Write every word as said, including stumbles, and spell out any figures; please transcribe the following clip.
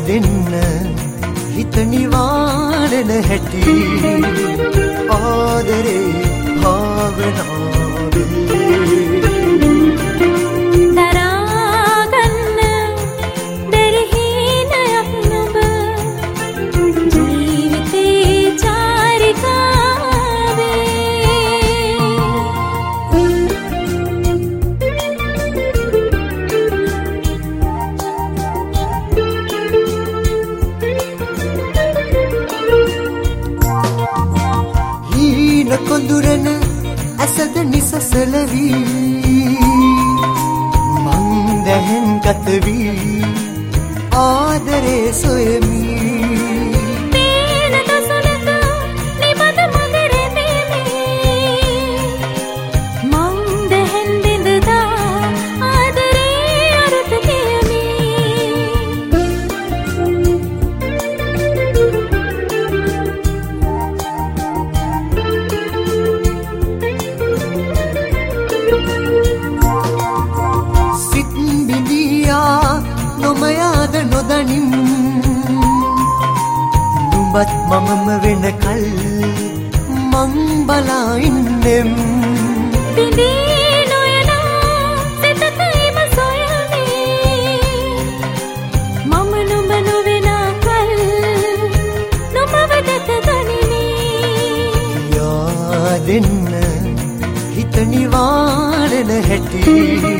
දෙන්න හිත නිවාරණ හැටි ආදරේ භාවනාවේ දරාගන්න දෙරහිනයක් නොබ ජීවිතේ චාරිකාවේ කොඳුරන ඇසද නිසසල වී මං දැහෙන් ගත වී ආදරේ සොයමි පේන දසුනක නිබඳ මග රැඳෙමි මං දැහෙන් බිඳදා ආදරේ අරුත කියමි නොමයාද නොදනිම් නුඹත් මමම වෙනකල් මං බලා ඉන්නෙම් බිඳී නොයනා සිතතයිම සොයමි මම නුඹ නොවෙනකල් නොමව දැක ගනිමි යා දෙන්න හිත නිවාරණ හැටි